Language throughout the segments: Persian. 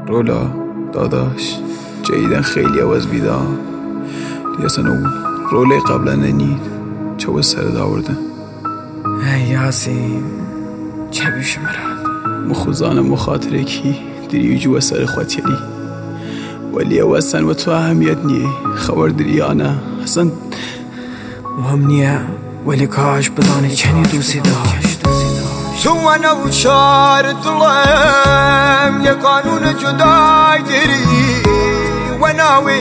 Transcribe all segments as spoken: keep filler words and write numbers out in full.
رولا داداش جیدن خیلی عوض بیدا دیگه اون روله قبلا ننید چه باید سر داورده ای یاسین چه بیش مراد مخوزان مخاطره کی دری جو سر خواتیلی ولی اوستن و تو اهمیت نیه خبر دری آنه اصلا مهم نیه ولی کاش بدانی چنی دوستی داشت تو انا و چار دلم یه قانون جدای داری و ناوی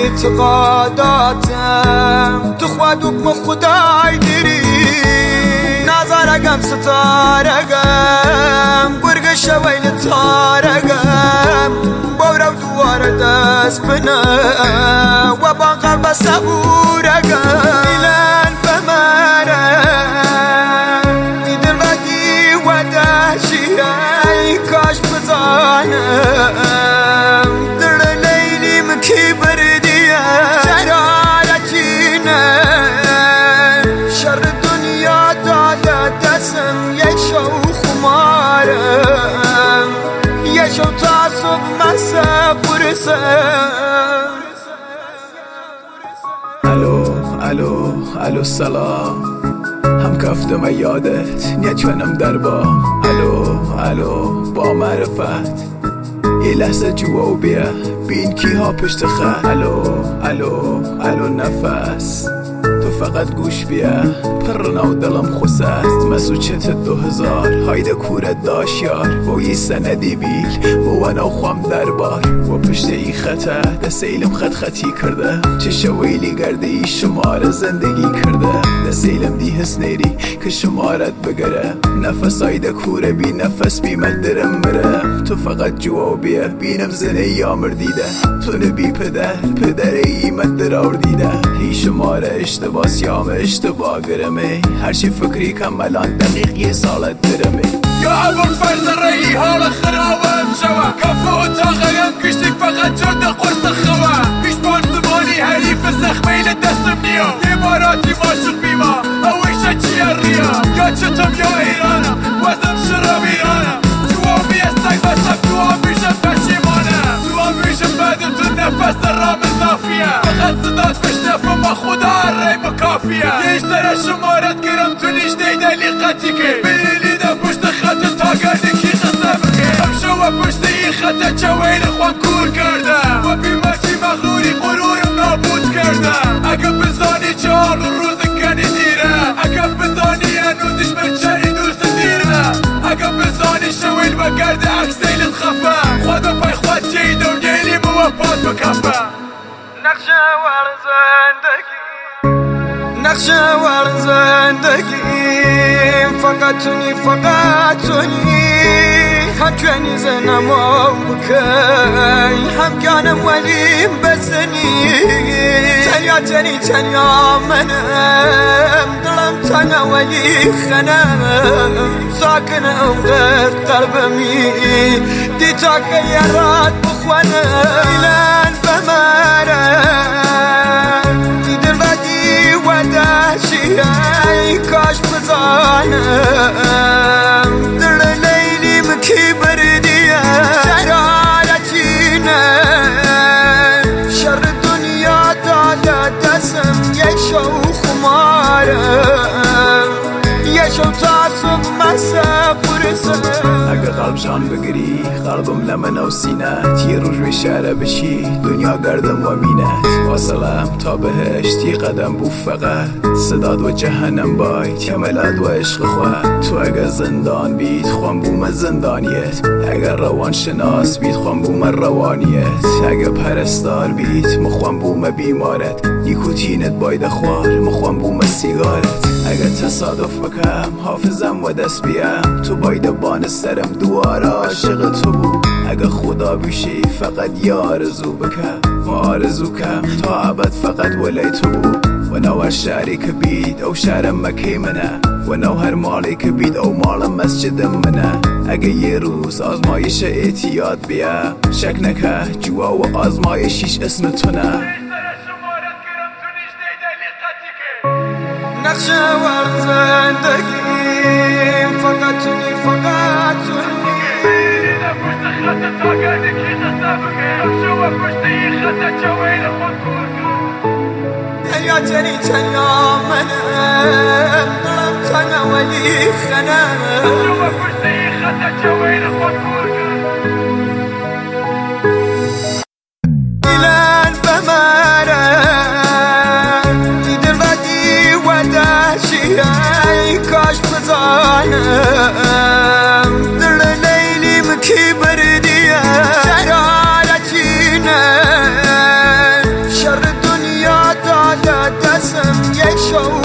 اعتقاداتم تو خواد حکم خدای داری نظرگم ستارگم گرگ شویل تارگم بورو دوار دست بنا و با قلب صبورگم ایلان بمرم ایدل بدی و دهشی ای کاش بزانم در لیلی مکی بردیه شرارتینه شر دنیا داده دستم یه شو خمارم یه شو تا صبح مسا برسم الو الو الو سلام هم کفتم یادت نیت کنم در با الو الو با معرفت یه لحظه جوا و بیا بین کی ها پشت خط الو الو الو نفس تو فقط گوش بیا پرنا و دلم خوست مسوچت دو هزار هایده کورت داشت یار و یه سندی بیل و انا خوام دربار و پشت ای خطه دست ایلم خط خطی کرده چه شویلی گرده ای شمار زندگی کرده دست ایلم دی حس نیری که شمارت بگره نفس هایده کوره بی نفس بی مدرم مره تو فقط جوا و بیا بینم زنه یامر دیده تو نبی پدر پدر ای مدر دیده هی شماره اشتباه سیام اشتباه گرمه هرچی فکری کمالان دقیق یه سالت درمه یا ابو الفرز الرئی حال خرابم شوا کفو اتاقیم کشتک فقط جرد قرص خوا پیشبان زمانی حریف زخمیل دستم نیا اماراتی ماشق بیما اویشا چیه ریا یا چطم یا ایرانم وزم شرم ایرانم جوا بیستک بسم دعا بیشم پشیمانم دعا بیشم بدم تو نفس رام اضافیه فقط صدات بشنفم با خدا ریم کافیه یه سر شمارت گرم تو لیش دیده لیقتی که بلیدم پشت خط تا گرده کی قصه بکه هم شو پشت این خط چوین خوام کور کرده و بیمتی مغروری قرورم نابود کرده اگه بزانی چهار روز کنی دیره اگه بزانی هنوزش مرچنی دوست دیره اگه بزانی شویل و گرده اکسیلت خفه خدا پای خواد جیده و نیلی موفاد بکفه نقشه ور زندگی نقشه ور زندگی فقط تونی فقط تونی هم جوانی زنم و بکی هم گانم ولیم بزنی تنیا تنی تنیا منم دلم تنها ولی خنم ساکنم غیر قلبمی دیتا که یارات بخوانم ایلان بمرم دیدر بدی و دهشی ای کاش بزانم در لیلی مکی بردیه شرارتینه شر دنیا داده دستم یه شو خمارم یه شو تا صبح مسا برسم اگه قلب جان بگیری قلبم لمن و سینت یه روز به شهره بشی دنیا گردم و مینت واصلم تا بهشت یه قدم بو فقط صداد و جهنم باید یملد و عشق خواه تو اگه زندان بید خوام بوم زندانیت اگه روان شناس بید خوام بوم روانیت اگه پرستار بید مخوام بوم بیمارت نیکوتینت باید خوار مخوام بوم سیگارت اگه تصادف بکم حافظم و دست بیم تو باید بان سرم دوار عاشق تو بود اگه خدا بیشی فقط یه آرزو بکم و آرزو کم تا عبد فقط ولی تو بود و نو هر شهری که بید او شهرم مکی منه و نو هر مالی که بید او مال مسجدم منه اگه یه روز آزمایش اعتیاد بیا شک نکه جوا و آزمایشیش اسم تو نه نقشه ور زندگی فقط تونی فقط تونی خطة تاقانك يغسابك يخشوا پشتی خطة جوين خطورك تنيا تني تنيا منم دلم تنيا ولي خنم يخشوا پشتی خطة جوين خطورك إلان بمارم دل بدي وداشي أي كاش بزانم دل ليلي مكي بردية شرارتينا شر الدنيا دادا دسم يشو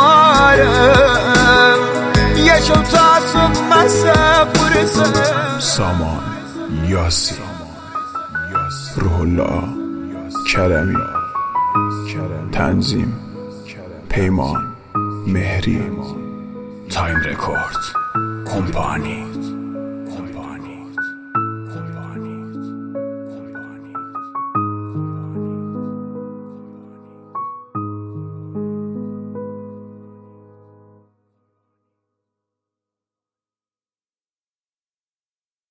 خمارم يشو تعصب مسا برسم سامان یاسی روح الله کرمی تنظیم پیمان مهری تایم رکورد کمپانی